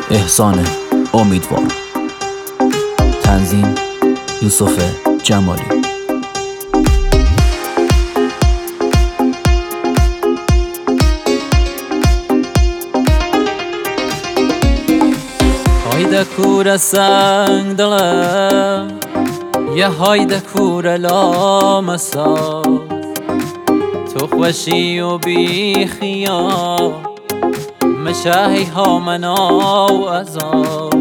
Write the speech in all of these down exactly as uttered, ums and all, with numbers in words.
احسان امیدوار. تنظیم یوسف جمالی. هایده کور سنگ دلم یه هایده کور لامسا تو خوشی و بی خیال مشاهی ها مناو ازا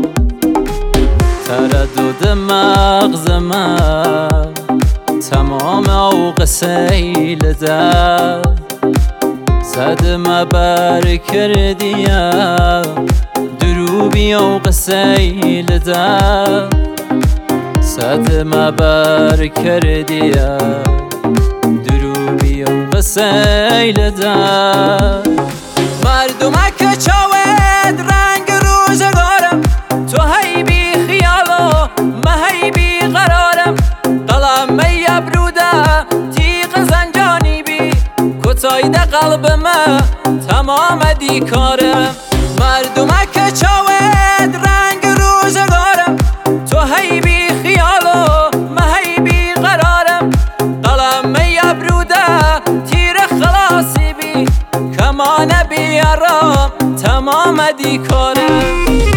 تردد مغز من تمام اوق سیل در صدمه بر کردیم دروبی اوق سیل در صدمه بر کردیم دروبی اوق سیل در مردمک چاود رنگ روزگارم تو هی بی خیالو من هی بی قرارم قلم ابروده تیغ زنجانی بی کتایده قلب من تمام دیکارم مردمک چاود رنگ روزگارم تو هی بی خیالو من هی بی قرارم قلم ابروده تیر خلاصی بی کمان بیارم تمام دیکارم